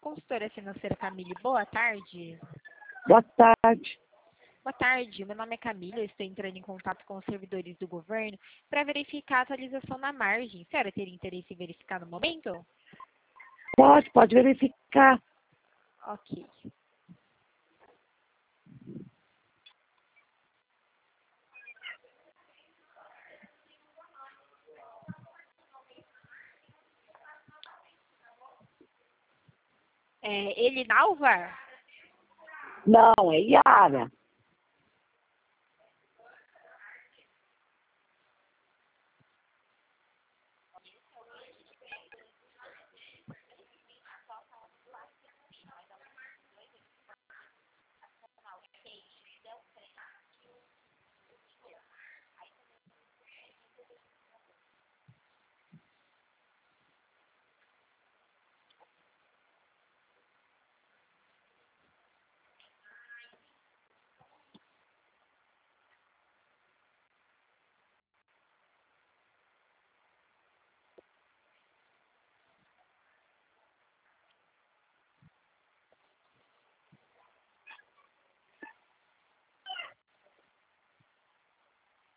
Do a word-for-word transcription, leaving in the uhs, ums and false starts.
consultora financeira Camille. Boa tarde. Boa tarde. Boa tarde, meu nome é Camila, eu estou entrando em contato com os servidores do governo para verificar a atualização na margem. A senhora teria interesse em verificar no momento? Pode, pode verificar. Ok. É, ele Nalva? Não, é Yara.